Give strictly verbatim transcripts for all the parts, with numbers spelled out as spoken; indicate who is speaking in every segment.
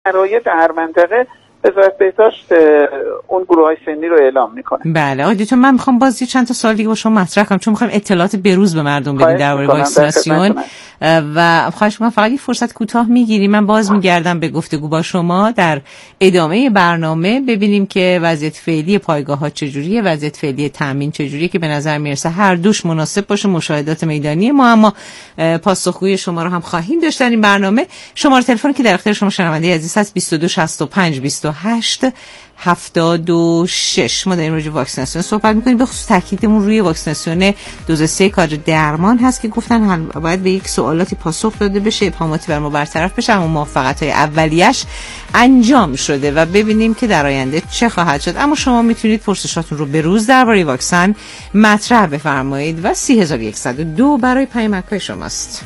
Speaker 1: شرایط هر منطقه وزارت بهداشت اون گروه‌های سنی رو اعلام میکنه.
Speaker 2: بله آقای دکتر، من میخوام باز یه چند تا سوال دیگه با شما مطرح کنم چون میخوایم اطلاعات بروز به مردم بدیم درباره واکسیناسیون و خواهش می‌کنم فقط یه فرصت کوتاه میگیریم. من باز میگردم به گفتگو با شما در ادامه برنامه ببینیم که وضعیت فعلی پایگاه‌ها چجوریه، وضعیت فعلی تامین چجوریه که به نظر میرسه هر دوش مناسب باشه مشاهدات میدانی ما، اما پاسخگوی شما رو هم خواهیم داشت در این برنامه. شماره تلفن که در اختیار شما شنونده عزیز هست بیست و دو شصت و پنج بیست و هشت هفتاد و شش. ما در این راجع واکسیناسیون صحبت می‌کنیم، به خصوص تاکیدمون روی واکسیناسیون دوز سه کادر درمان هست که گفتن باید به یک سوالاتی پاسخ داده بشه، ابهاماتی بر ما برطرف بشه، اما موافقت‌های اولیه‌اش انجام شده و ببینیم که در آینده چه خواهد شد. اما شما میتونید پرسشاتون رو به روز درباره واکسن مطرح بفرمایید و سی هزار و صد و دو برای پیامک‌های شماست.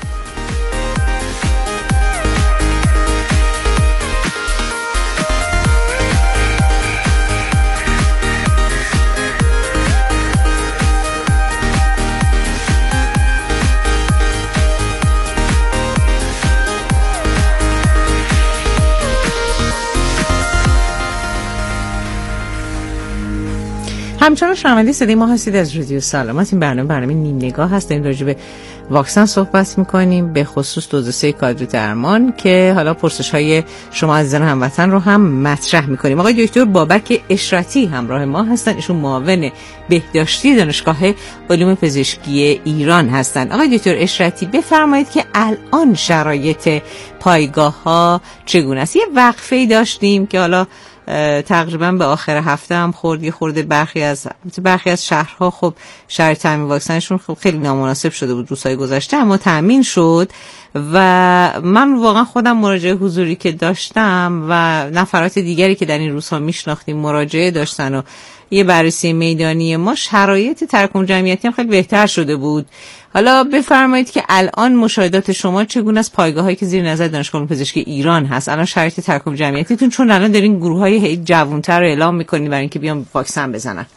Speaker 2: همچنان شنونده صدای ما هستید از رادیو سلامت. این برنامه برنامه نیم نگاه هست، داریم راجع به واکسن صحبت میکنیم، به خصوص دوز سه کادر درمان که حالا پرسش های شما عزیزان هموطن رو هم مطرح میکنیم. آقای دکتر بابک اشرتی همراه ما هستن، ایشون معاون بهداشتی دانشگاه علوم پزشکی ایران هستن. آقای دکتر اشرتی بفرمایید که الان شرایط پایگاه ها چگونه است؟ یه وقفه‌ای داشتیم که حالا تقریبا به آخر هفته هم خورد یه خورده برخی از برخی از شهرها خب شرایط تامین واکسنشون خب خیلی نامناسب شده بود روزهای گذشته، اما تامین شد و من واقعا خودم مراجعه حضوری که داشتم و نفرات دیگری که در این روزها میشناختیم مراجعه داشتن و یه بررسی میدانی ما، شرایط تراکم جمعیتی هم خیلی بهتر شده بود. حالا بفرمایید که الان مشاهدات شما چگونه از پایگاه‌هایی که زیر نظر دانشگاه علوم پزشکی ایران هست، الان شرایط تراکم جمعیتیتون، چون الان دارین گروه‌های جوان‌تر رو اعلام می‌کنید برای اینکه بیان واکسن بزنن.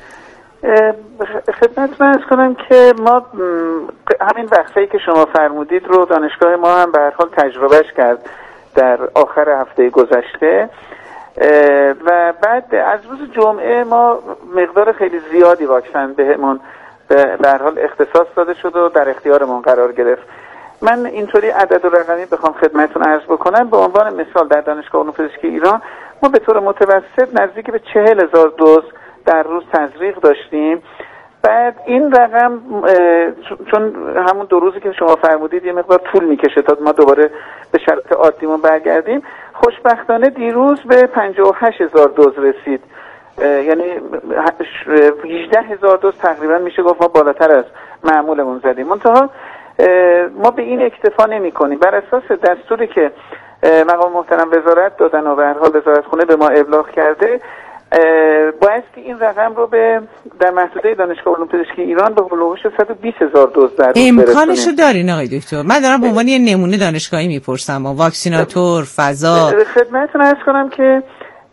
Speaker 1: خدمتتون عرض کنم که ما همین وقفه‌ای که شما فرمودید رو دانشگاه ما هم به هر حال تجربهش کرد در آخر هفته گذشته و بعد از روز جمعه ما مقدار خیلی زیادی واکسن بهمون به هر حال اختصاص داده شد و در اختیارمون قرار گرفت. من اینطوری عدد و رقمی بخوام خدمتتون عرض بکنم، به عنوان مثال در دانشگاه علوم پزشکی ایران ما به طور متوسط نزدیک به چهل هزار دوز در روز تزریق داشتیم. بعد این رقم چون همون دو روزی که شما فرمودید یه مقدار طول میکشه تا ما دوباره به شرایط عادیمون برگردیم، خوشبختانه دیروز به پنجاه و هشت هزار دوز رسید، یعنی هجده هزار دوز تقریبا میشه گفت ما بالاتر از معمولمون زدیم. منتها ما به این اکتفا نمی کنیم. بر اساس دستوری که مقام محترم وزارت دادن و به هر حال وزارت خونه به ما ابلاغ کرده، باید که این رقم رو به در محدوده دانشگاه علوم پزشکی ایران به هلوهوش صد و بیست هزار دوز در روز برسونیم.
Speaker 2: امکانشو دارین آقای دکتر؟ من دارم به عنوان یه نمونه دانشگاهی میپرسم، واکسیناتور، فضا.
Speaker 1: خدمتتون عرض کنم که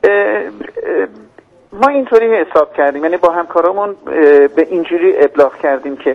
Speaker 1: ما اینطوری حساب کردیم، یعنی با همکارامون به اینجوری ابلاغ کردیم که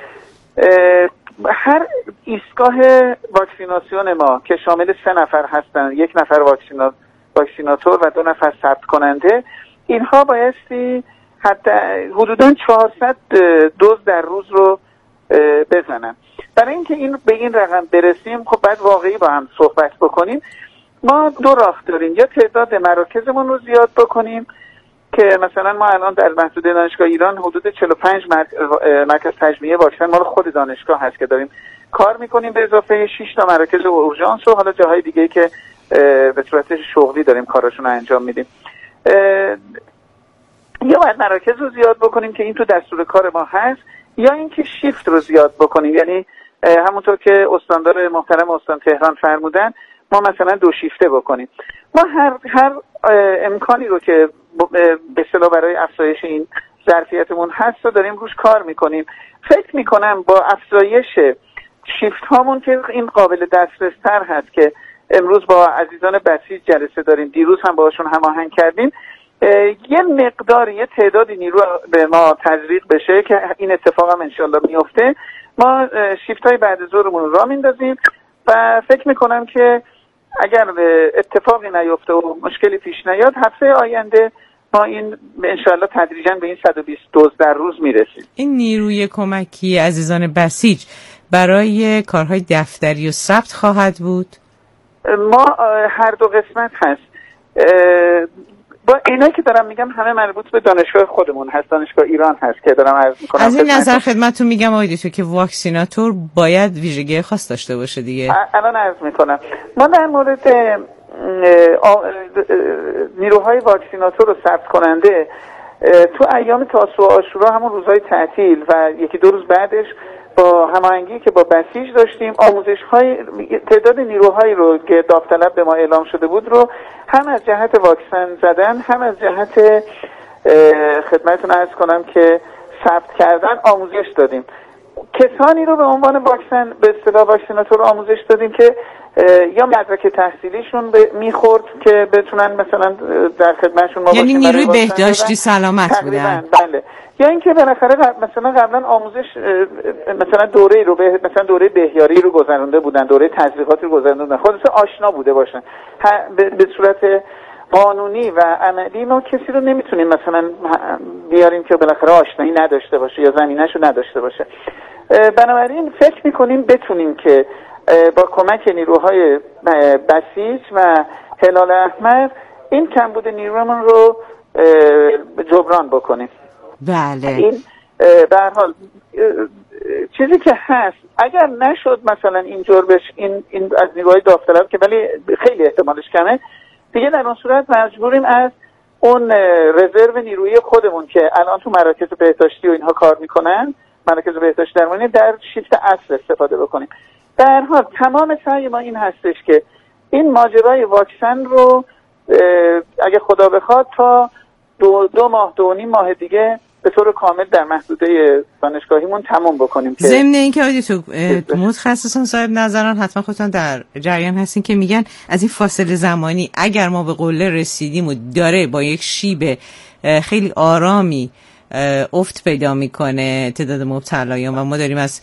Speaker 1: هر ایستگاه واکسیناسیون ما که شامل سه نفر هستن، یک نفر واکسینا واکسیناتور و دو نفر ثبت کننده، اینها بایستی حتی حدوداً چهارصد دوز در روز رو بزنن. برای اینکه این به این رقم برسیم خب باید واقعی با هم صحبت بکنیم. ما دو راه داریم، یا تعداد مراکزمون رو زیاد بکنیم که مثلا ما الان در محدوده دانشگاه ایران حدود چهل و پنج مرکز تجمیع واکسن ما رو خود دانشگاه هست که داریم کار میکنیم، به اضافه شش تا مراکز اورژانس و حالا جاهای دیگه که به صورت شغلی داریم کاراشون رو انجام میدیم. یا باید مراکز رو زیاد بکنیم که این تو دستور کار ما هست، یا اینکه شیفت رو زیاد بکنیم، یعنی همونطور که استاندار محترم استان تهران فرمودن ما مثلا دو شیفته بکنیم. ما هر هر امکانی رو که به اصطلاح برای افزایش این ظرفیتمون هست و داریم روش کار میکنیم. فکر میکنم با افزایش شیفت هامون که این قابل دسترس تر هست که امروز با عزیزان بسیج جلسه داریم، دیروز هم باشون هماهنگ کردیم، یه مقدار یه تعدادی نیرو به ما تزریق بشه که این اتفاق هم انشالله میفته. ما شیفت های بعد ظهرمون رو را میندازیم و فکر میکنم که اگر اتفاقی نیفته و مشکلی پیش نیاد هفته آینده ما این انشاءالله تدریجاً به این صد و بیست دوز در روز میرسیم.
Speaker 2: این نیروی کمکی عزیزان بسیج برای کارهای دفتری و ثبت خواهد بود؟
Speaker 1: ما هر دو قسمت هست. با اینایی که دارم میگم همه مربوط به دانشگاه خودمون هست، دانشگاه ایران هست که دارم عرض میکنم.
Speaker 2: از این نظر خدمتتون میگم آقای دکتر که واکسیناتور باید ویژگی خاص داشته باشه دیگه.
Speaker 1: الان عرض میکنم ما در مورد نیروهای واکسیناتور و ثبت کننده تو ایام تاسوعا و عاشورا همون روزهای تعطیل و یکی دو روز بعدش با هماهنگی که با بسیج داشتیم آموزش های تعداد نیروهایی رو که داوطلب به ما اعلام شده بود رو هم از جهت واکسن زدن هم از جهت خدمتتون عرض کنم که ثبت کردن آموزش دادیم. کسانی رو به عنوان واکسن به اصطلاح واکسیناتور آموزش دادیم که یا مدرک تحصیلیشون میخورد که بتونن مثلا در خدمتشون ما
Speaker 2: یعنی نیروی بهداشتی سلامت بودن.
Speaker 1: بله. یا اینکه بالاخره مثلا قبلا آموزش مثلا دوره رو به مثلا دوره بهیاری رو گذرونده بودن، دوره تزریقاتی رو گذرونده بودن، خودشون آشنا بوده باشن. به صورت قانونی و عملی ما کسی رو نمیتونیم مثلا بیاریم که بالاخره آشنایی نداشته باشه یا زمینه‌شو نداشته باشه. بنابراین فکر میکنیم بتونیم که با کمک نیروهای بسیج و هلال احمر این کمبود نیرومون رو جبران بکنیم.
Speaker 2: بله.
Speaker 1: این به هر حال چیزی که هست اگر نشد مثلا اینجور بش این این از نیروهای داوطلب که ولی خیلی احتمالش کمه دیگه، در اون صورت مجبوریم از اون رزرو نیرویی خودمون که الان تو مراکز بهداشتی و اینها کار میکنن، مراکز بهداشتی درمانی، در شیفت عصر استفاده بکنیم. در هر حال تمام سعی ما این هستش که این ماجرای واکسن رو اگه خدا بخواد تا دو, دو ماه دو نیم ماه دیگه به طور کامل در محدوده دانشگاهیمون تمام بکنیم. که
Speaker 2: ضمن اینکه آقای تو متخصصان صاحب نظران حتما خودتون در جریان هستین که میگن از این فاصله زمانی اگر ما به قله رسیدیم و داره با یک شیب خیلی آرامی افت پیدا میکنه تعداد مبتلایان و ما داریم از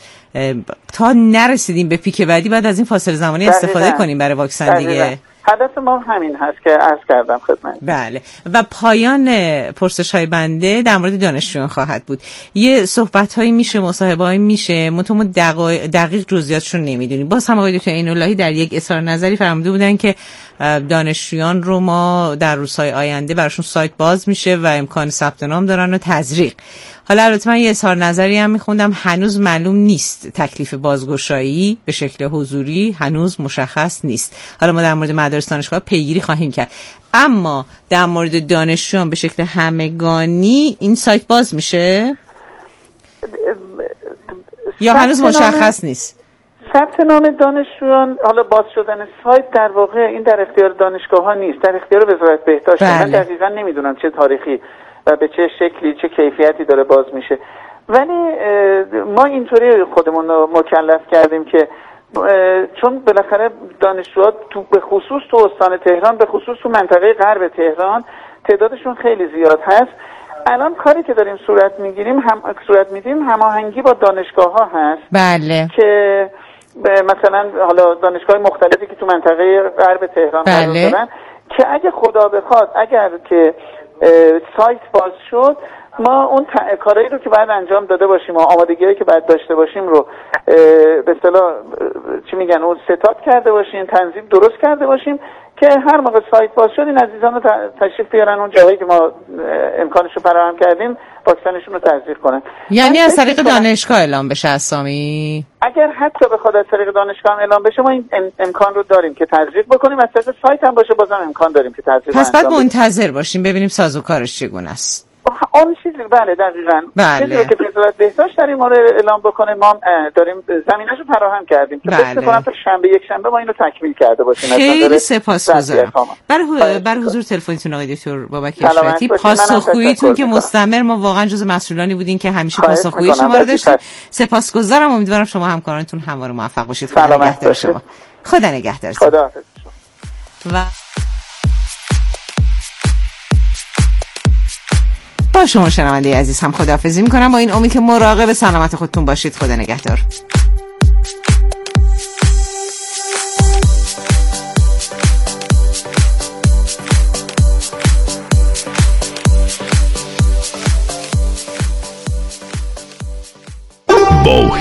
Speaker 2: تا نرسیدیم به پیک بعدی بعد از این فاصله زمانی استفاده کنیم برای واکسن دیگه.
Speaker 1: هدف ما همین هست که عرض کردم خدمت.
Speaker 2: بله. و پایان پرسش های بنده در مورد دانشجویان خواهد بود. یه صحبت هایی میشه، مصاحبه هایی میشه، متوم دقیق جزئیاتش رو نمیدونیم. باز هم آقای دکتر عین‌اللهی در یک اظهار نظری فرموده بودن که دانشجویان رو ما در روزهای آینده براشون سایت باز میشه و امکان ثبت نام دارن و تزریق. حالا البته من یه اظهار نظری هم میخوندم هنوز معلوم نیست تکلیف بازگشایی به شکل حضوری هنوز مشخص نیست. حالا ما در مورد مدارس دانشگاه پیگیری خواهیم کرد، اما در مورد دانشجویان به شکل همگانی این سایت باز میشه یا هنوز مشخص نیست؟
Speaker 1: ثبت نام دانشجویان، حالا باز شدن سایت در واقع این در اختیار دانشگاه ها نیست، در اختیار وزارت بهداشت. من دقیقاً نمیدونم چه تاریخی و به چه شکلی چه کیفیتی داره باز میشه، ولی ما اینطوری خودمون رو مکلف کردیم که چون بالاخره دانشجوها تو به خصوص تو استان تهران، به خصوص تو منطقه غرب تهران تعدادشون خیلی زیاد هست. الان کاری که داریم صورت میگیریم هم صورت میدیم هماهنگی با دانشگاه ها هست.
Speaker 2: بله.
Speaker 1: که مثلا حالا دانشگاه مختلفی که تو منطقه غرب تهران قرار دارن که اگه خدا بخواد اگر که سایت باز شد ما اون کارهایی رو که باید انجام داده باشیم و آمادگی‌هایی که باید داشته باشیم رو به اصطلاح چی میگن اون ستاد کرده باشیم، تنظیم درست کرده باشیم که هر موقع سایت باز شد این عزیزان رو تشریف بیارن اون جایی که ما امکانش رو فراهم کردیم واکسنشون رو تزریق کنن.
Speaker 2: یعنی از طریق دانشگاه اعلام بشه اسامی؟
Speaker 1: اگر حتی بخواد از طریق دانشگاه اعلام بشه ما این امکان رو داریم که تزریق بکنیم، از طریق سایت هم باشه بازم امکان داریم که تزریق.
Speaker 2: پس بعد منتظر باشیم ببینیم سازوکارش چگونه است.
Speaker 1: اون چیزی بله دقیقاً چیزی رو که وزارت بهداشت در این مورد اعلام بکنه ما داریم زمینه‌شو فراهم کردیم که فکر می‌کنم تا شنبه یک شنبه ما اینو تکمیل کرده باشیم.
Speaker 2: خیلی سپاسگزارم برای برای حضور تلفنیتون آقای دکتر بابک اشرتی، پاسخگوییتون که مستمر، ما واقعا جزو مسئولانی بودین که همیشه پاسخگویی شما رو داشتیم. سپاسگزارم، امیدوارم شما همکارانتون همواره موفق باشید. خدا نگهدار شما. خدا نگهدار.
Speaker 1: خدا حافظ.
Speaker 2: و با شما شنونده عزیز هم خداحافظی میکنم با این امید که مراقب سلامت خودتون باشید. خدا نگهدار.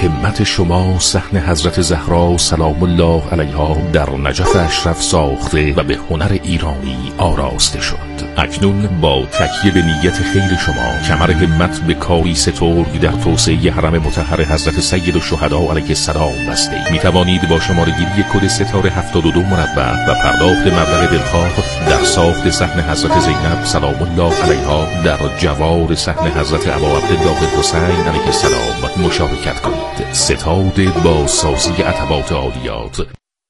Speaker 3: همت شما صحن حضرت زهرا سلام الله علیها در نجف اشرف ساخته و به هنر ایرانی آراسته شد. اکنون با تکیه به نیت خیر شما کمر همت به کاری سترگ در توسعه حرم مطهر حضرت سید الشهدا علیه السلام بسته می توانید با شماره‌گیری کد ستاره هفتاد و دو مربع و پرداخت مبلغ دلخواه در ساخت صحن حضرت زینب سلام الله علیها در جوار صحن حضرت ابا عبدالله الحسین علیه السلام مشارکت کنید. ستاد با سازی عتبات عالیات.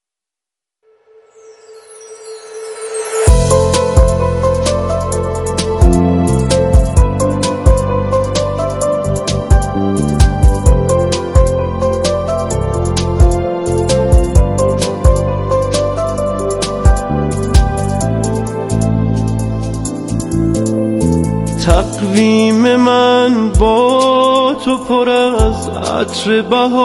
Speaker 4: تقویم من با تو پر از عطر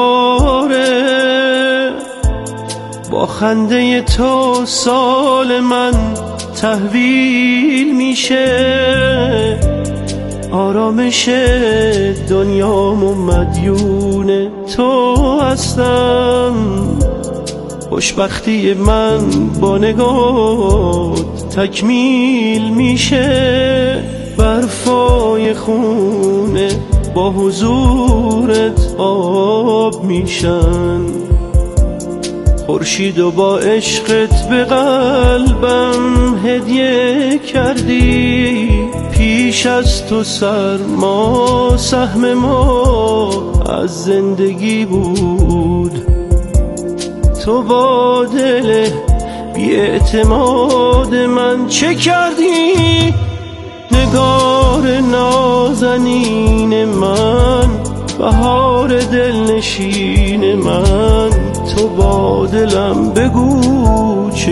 Speaker 4: بهاره، با خنده تو سال من تحویل میشه، آرامش دنیام و مدیون تو هستم، خوشبختی من با نگات تکمیل میشه، برفای خونه با حضورت آب میشن، خورشید و با عشقت به قلبم هدیه کردی، پیش از تو سرما سهم ما از زندگی بود، تو با دل بی اعتماد من چه کردی؟ نگار نازنین من، بهار دلنشین من، تو با دلم بگو چه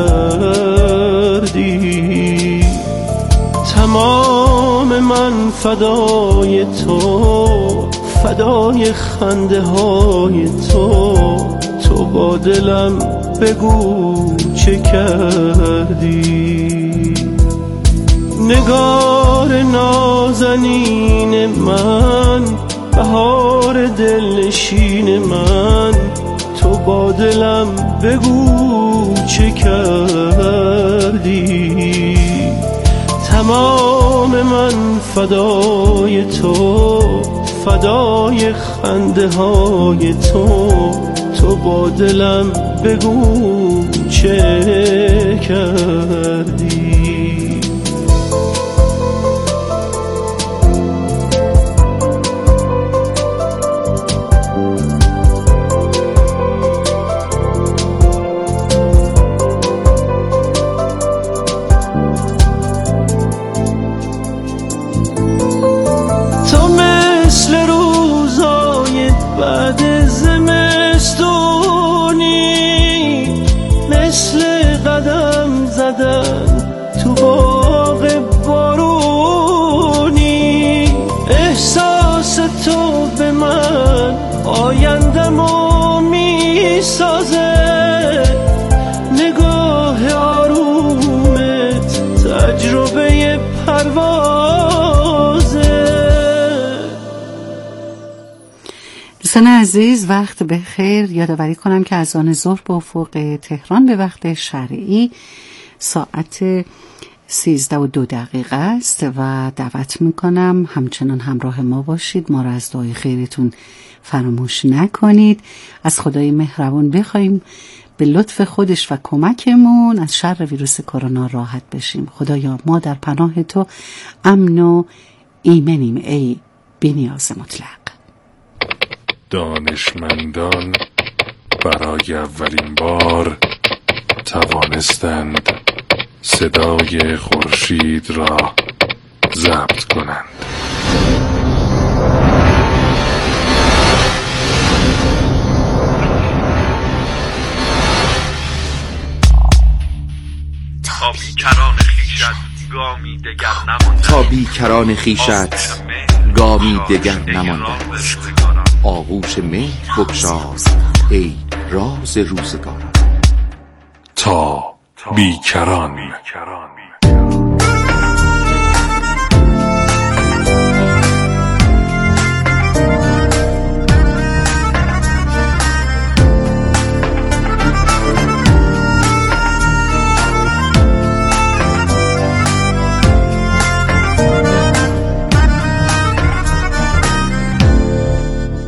Speaker 4: کردی؟ تمام من فدای تو، فدای خنده های تو، تو با دلم بگو چه کردی؟ نگار نازنین من، بهار دلنشین من، تو با دلم بگو چه کردی؟ تمام من فدای تو، فدای خنده های تو، تو با دلم بگو چه کردی؟ بعد زمستونی، مثل قدم زدن تو باغ بارونی، احساس تو به من آیندمو میسازه، نگاه آرومت تجربه پروازه.
Speaker 5: دوستان عزیز وقت بخیر. یادآوری کنم که از آن ظهر به افق تهران به وقت شرعی ساعت سیزده و دو دقیقه است و دعوت میکنم همچنان همراه ما باشید، ما را از دعای خیرتون فراموش نکنید. از خدای مهربان بخوایم به لطف خودش و کمکمون از شر ویروس کرونا راحت بشیم. خدایا ما در پناه تو امن و ایمنیم ای بی‌نیاز مطلق.
Speaker 6: دانشمندان برای اولین بار توانستند صدای خورشید را ضبط کنند.
Speaker 7: تا بیکران خیشت گامی دگر نمانده،
Speaker 8: تا بیکران خیشت گامی دگر نمانده، آغوش مهر بگشاز ای راز روزگاران.
Speaker 6: تا بیکران.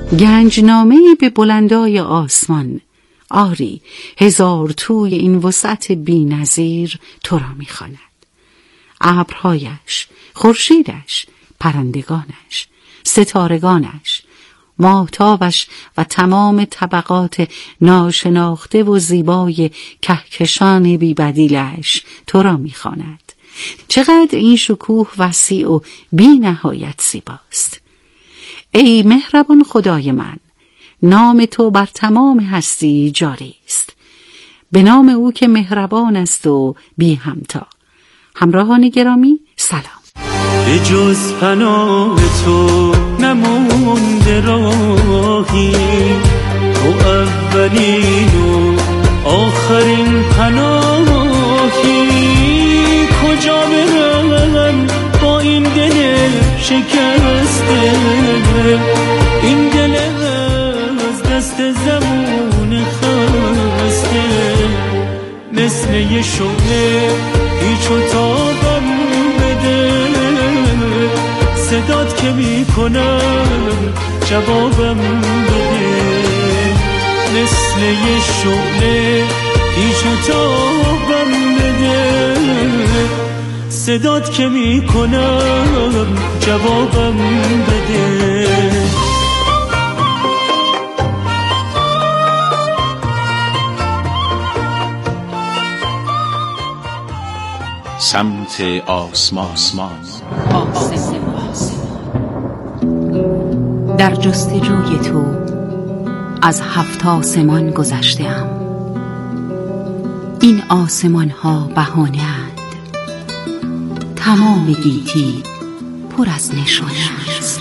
Speaker 5: گنجنامه به بلندای آسمان، آری هزار توی این وسعت بی نظیر تو را می خواند. ابرهایش، خورشیدش، پرندگانش، ستارگانش، ماهتابش و تمام طبقات ناشناخته و زیبای کهکشان بی بدیلش تو را می خواند. چقدر این شکوه وسیع و بی نهایت زیباست. ای مهربان خدای من، نام تو بر تمام هستی جاری است، به نام او که مهربان است و بی همتا. همراهان گرامی سلام.
Speaker 4: به جز پناه تو نمونده راهی، تو اولین و آخرین پناهی. کجا برم با این دل شکسته، این دل از دست زمون خسته، مثل یه شعله هیچ و تابم بده، صدات که میکنم جوابم بده، مثل یه شعله هیچ و تابم بده، صدات که میکنم جوابم بده.
Speaker 8: سمت آسمان.
Speaker 5: در جستجوی تو از هفت آسمان گذشته‌ام. این آسمان ها بهانه اند، تمام گیتی پر از نشانه است.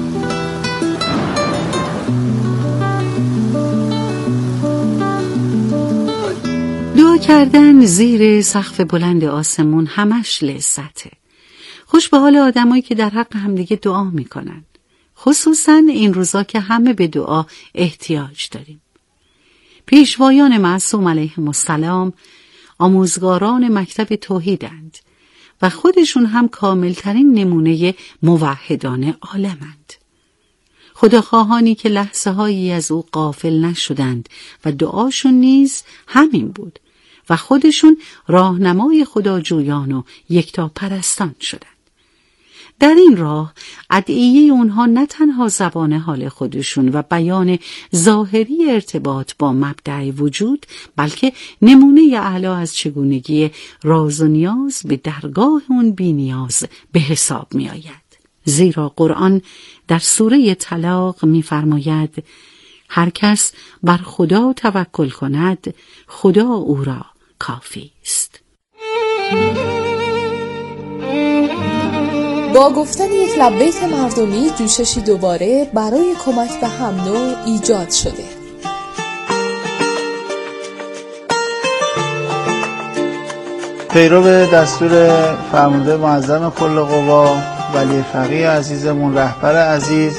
Speaker 5: دعا کردن زیر سقف بلند آسمون همش لذته. خوش به حال آدمایی که در حق همدیگه دعا میکنن، خصوصا این روزا که همه به دعا احتیاج داریم. پیشوایان معصوم علیهم السلام آموزگاران مکتب توحیدند و خودشون هم کاملترین نمونه موحدان عالمند. خداخواهانی که لحظه هایی از او غافل نشدند و دعاشون نیز همین بود و خودشون راهنمای خداجویان و یکتا پرستان شدند. در این راه ادعیه اونها نه تنها زبان حال خودشون و بیان ظاهری ارتباط با مبدأ وجود، بلکه نمونه اعلی از چگونگی راز و نیاز به درگاه اون بی نیاز به حساب می آید. زیرا قرآن در سوره طلاق می فرماید هر کس بر خدا توکل کند خدا او را کافی است.
Speaker 9: با گفتن یک لبیک مردمی جوششی دوباره برای کمک به هم نوع ایجاد شده.
Speaker 10: پیرو دستور فرمانده معظم کل قوا ولی فقیه عزیزمون، رهبر عزیز،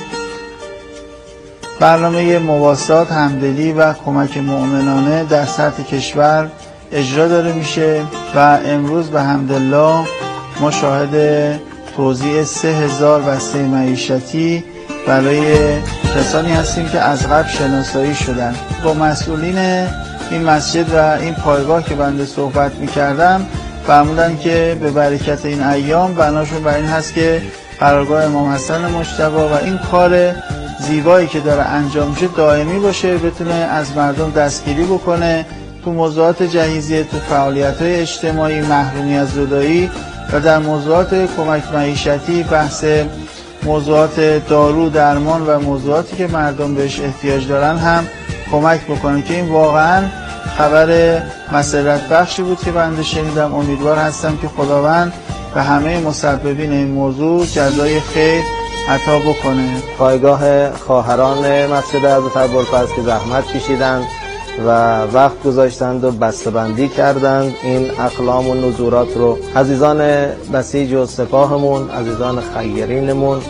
Speaker 10: برنامه مواسات، همدلی و کمک مؤمنانه در سطح کشور اجرا داره میشه و امروز به حمدالله ما شاهد توزیع سه هزار بسته معیشتی برای کسانی هستیم که از قبل شناسایی شدن. با مسئولین این مسجد و این پایگاه که بنده صحبت میکردم فرمودن که به برکت این ایام بناشون بر این هست که قرارگاه امام حسن مجتبی و این کار زیبایی که داره انجام میشه دائمی باشه، بتونه از مردم دستگیری بکنه تو موضوعات جهیزیه، تو فعالیت‌های اجتماعی، محرومی از زدایی و در موضوعات کمک معیشتی، بحث موضوعات دارو درمان و موضوعاتی که مردم بهش احتیاج دارن هم کمک بکنه که این واقعا خبر مسرت بخشی بود که بنده شنیدم. امیدوار هستم که خداوند به همه مسببین این موضوع جزای خیر عطا بکنه.
Speaker 11: پایگاه خواهران مسجد حضرت ابوالفضل که زحمت کشیدند و وقت گذاشتند و بسته‌بندی کردند این اقلام و نزورات رو، عزیزان بسیج و سپاهمون، عزیزان خیرینمون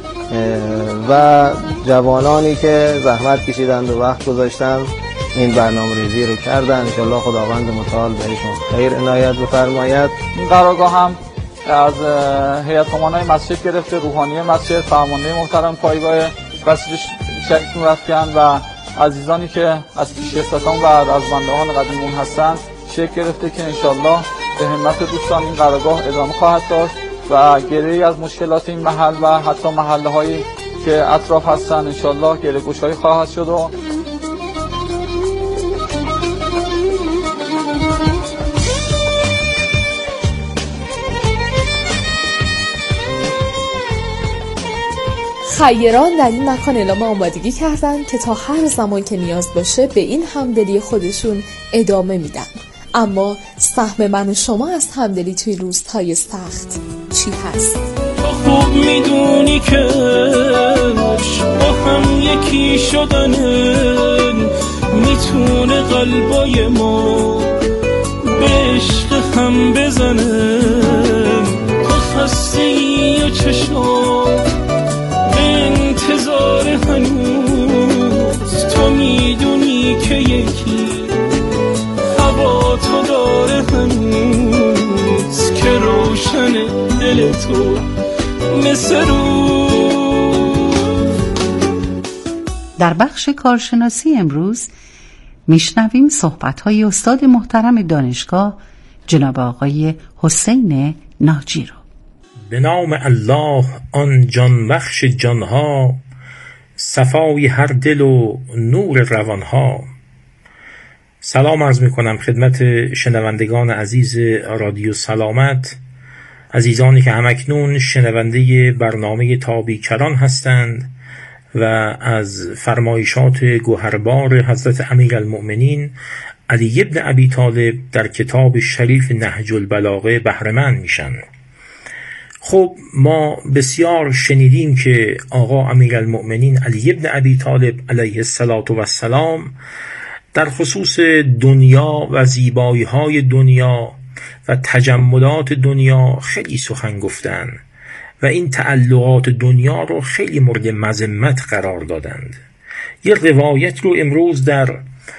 Speaker 11: و جوانانی که زحمت کشیدند و وقت گذاشتند این برنامه ریزی رو کردن. انشالله خداوند متعال بهشون خیر عنایت بفرماید.
Speaker 12: این قرارگاه هم از هیئت امنای مسجد گرفته، روحانی مسجد، فرمانده محترم پایگاه بسیج شریکتون رفتن و عزیزانی که از پیشکسوتان و رزمندگان قدیمون هستن شکل گرفته که انشالله به همت دوستان این قرارگاه ادامه خواهد داشت و گره‌ای از مشکلات این محل و حتی محله هایی که اطراف هستن انشالله گره گشایی خواهد شد. و
Speaker 9: خیران در این مکان اعلام آمادگی کردند که تا هر زمان که نیاز باشه به این همدلی خودشون ادامه میدن. اما سهم من و شما از همدلی توی روزهای سخت چی هست؟
Speaker 4: تو خوب میدونی که با هم یکی شدن میتونه قلبای ما به عشق هم بزنه. تو خسته و چشم انتظار هنوز تو میدونی که یکی هوا تو داره هنوز که روشن دل تو مثل روز.
Speaker 5: در بخش کارشناسی امروز میشنویم صحبت‌های استاد محترم دانشگاه جناب آقای حسین ناجی رو.
Speaker 13: به نام الله آن جان بخش جانها، صفای هر دل و نور روانها. سلام عرض می کنم خدمت شنوندگان عزیز رادیو سلامت، عزیزانی که همکنون شنونده برنامه تا بیکران هستند و از فرمایشات گوهربار حضرت امیرالمؤمنین علی ابن ابی طالب در کتاب شریف نهج البلاغه بهره‌مند میشن. خب ما بسیار شنیدیم که آقا امیرالمؤمنین علی ابن ابی طالب علیه السلام در خصوص دنیا و زیبایی‌های دنیا و تجملات دنیا خیلی سخن گفتن و این تعلقات دنیا رو خیلی مورد مذمت قرار دادند. یه روایت رو امروز در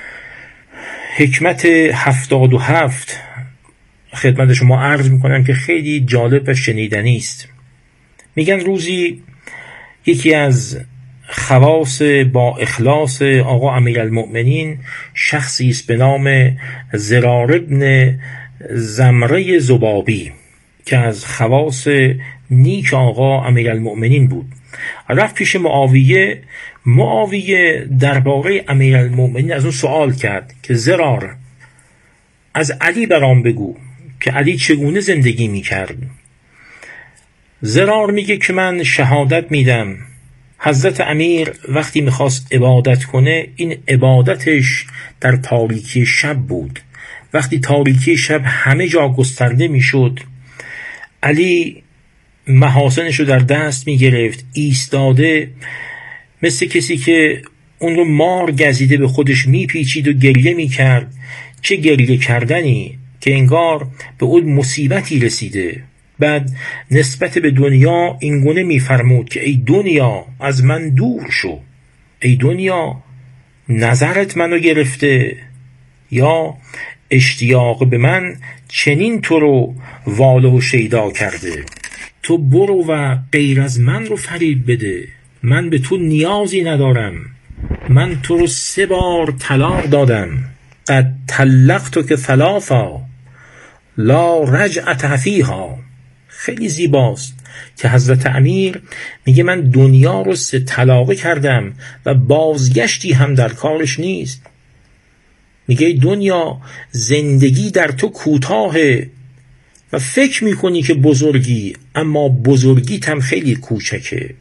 Speaker 13: حکمت هفتاد و هفت خدمت شما عرض میکنم که خیلی جالب و شنیدنی است. میگن روزی یکی از خواص با اخلاص آقا امیرالمؤمنین شخصی است به نام زرار ابن زمره زبابی که از خواص نیک آقا امیرالمؤمنین بود. رفت پیش معاویه. معاویه درباره امیرالمؤمنین از اون سوال کرد که زرار از علی برام بگو که علی چگونه زندگی میکرد. زرار میگه که من شهادت میدم حضرت امیر وقتی میخواست عبادت کنه این عبادتش در تاریکی شب بود. وقتی تاریکی شب همه جا گسترده میشد علی محاسنش رو در دست میگرفت، ایستاده مثل کسی که اون رو مار گزیده به خودش میپیچید و گریه میکرد. چه گریه کردنی که انگار به اون مصیبتی رسیده. بعد نسبت به دنیا اینگونه میفرمود که ای دنیا از من دور شو، ای دنیا نظرت منو گرفته یا اشتیاق به من چنین تو رو واله و شیدا کرده. تو برو و غیر از من رو فریب بده، من به تو نیازی ندارم، من تو رو سه بار طلاق دادم، قد طلقتو که ثلاثا لا رجعت فیها. خیلی زیباست که حضرت امیر میگه من دنیا رو سه طلاقه کردم و بازگشتی هم در کارش نیست. میگه دنیا زندگی در تو کوتاهه و فکر میکنی که بزرگی، اما بزرگیت هم خیلی کوچکه.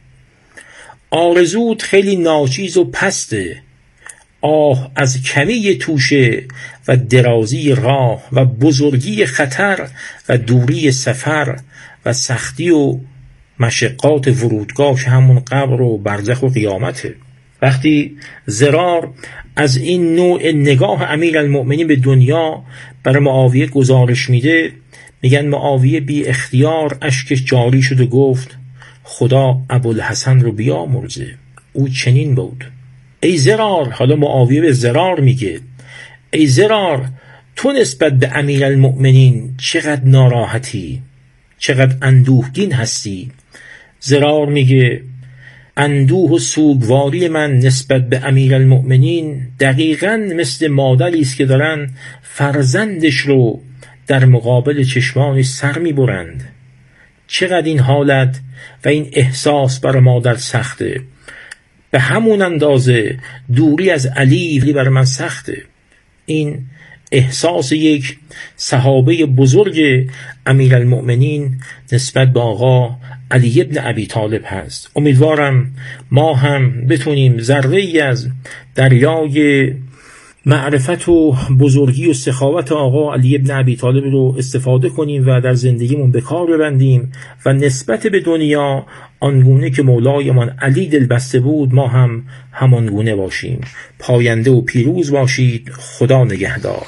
Speaker 13: آرزوت خیلی ناچیز و پسته، آه از کمی توشه و درازی راه و بزرگی خطر و دوری سفر و سختی و مشقات فرودگاه که همون قبر و برزخ و قیامته. وقتی زرار از این نوع نگاه امیرالمؤمنین به دنیا برای معاویه گزارش میده، میگن معاویه بی اختیار اشکش جاری شد و گفت خدا ابوالحسن رو بیامرزه، او چنین بود. ای زرار، حالا معاویه به زرار میگه ای زرار تو نسبت به امیرالمؤمنین چقدر ناراحتی، چقدر اندوهگین هستی. زرار میگه اندوه و سوگواری من نسبت به امیرالمؤمنین دقیقاً مثل مادری است که دارن فرزندش رو در مقابل چشمانش سر میبرند. چقدر این حالت و این احساس برای مادر سخته. به همون اندازه دوری از علی برای من سخته. این احساس یک صحابه بزرگ امیرالمؤمنین نسبت به آقا علی ابن ابی طالب هست. امیدوارم ما هم بتونیم ذره‌ای از دریای معرفت و بزرگی و سخاوت آقا علی ابن ابی طالب رو استفاده کنیم و در زندگیمون به کار ببندیم و نسبت به دنیا آنگونه که مولایمان علی دلبسته بود ما هم همانگونه باشیم. پاینده و پیروز باشید. خدا نگهدار.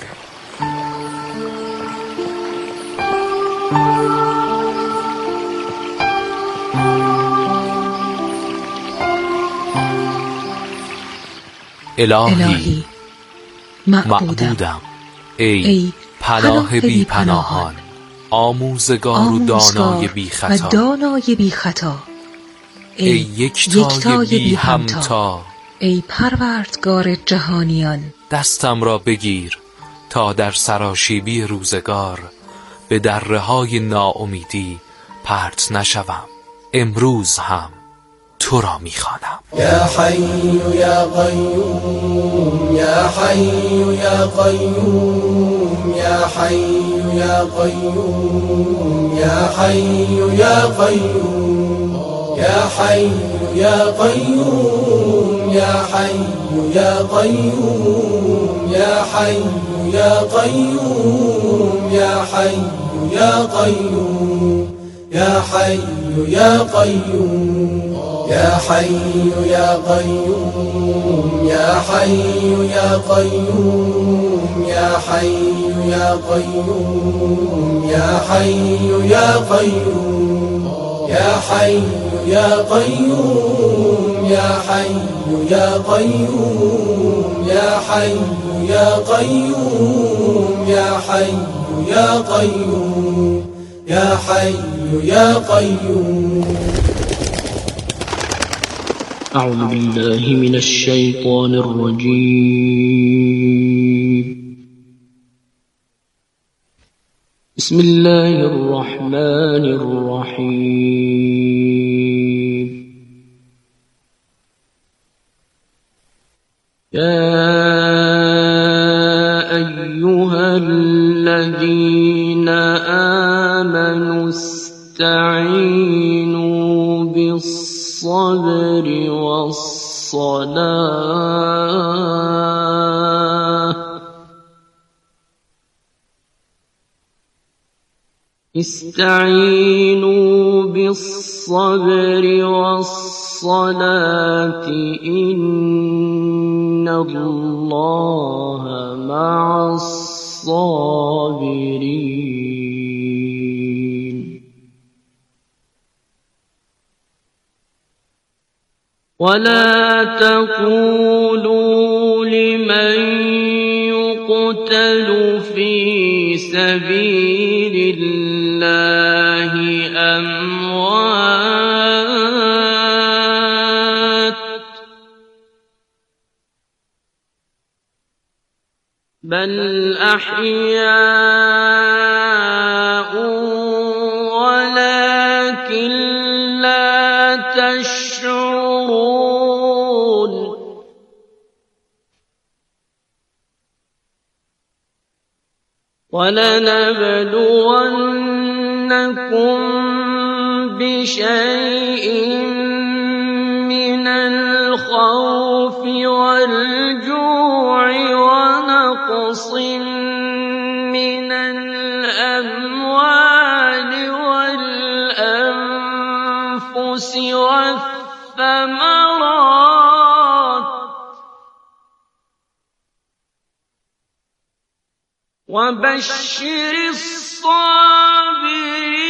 Speaker 14: الهی معبودم ای, ای پناه بی پناهان، آموزگار و دانای بی خطا،
Speaker 15: دانای بی خطا،
Speaker 14: ای یکتای بی همتا،
Speaker 15: ای پروردگار جهانیان،
Speaker 14: دستم را بگیر تا در سراشیبی روزگار به دره های ناامیدی پرت نشوم. امروز هم تو را میخوانم.
Speaker 4: یا حی یا قیوم، یا حی یا قیوم، یا حی یا قیوم، یا حی یا قیوم، یا حی یا قیوم، یا حی یا قیوم، یا حی یا قیوم، یا حی یا قیوم، یا حی یا قیوم، یا حی یا قیوم، یا حی یا قیوم، یا حی یا قیوم، یا حی یا قیوم، یا حی یا قیوم، یا حی یا قیوم، یا حی یا قیوم، یا حی یا قیوم، یا حی یا قیوم.
Speaker 16: أعوذ بالله من الشيطان الرجيم. بسم الله الرحمن الرحيم. يا أيها الذين آمنوا استعينوا بالصبر والصلاة استعينوا بالصبر والصلاة إن الله مع الصابرين. ولا تقولوا لمن يقتل في سبيل الله أموات بل أحياء ولكن لا تشعرون. ولنبلونكم بشيء من الخوف والجوع ونقص من الأموال والأنفس والثمرات وبشر الصابرين.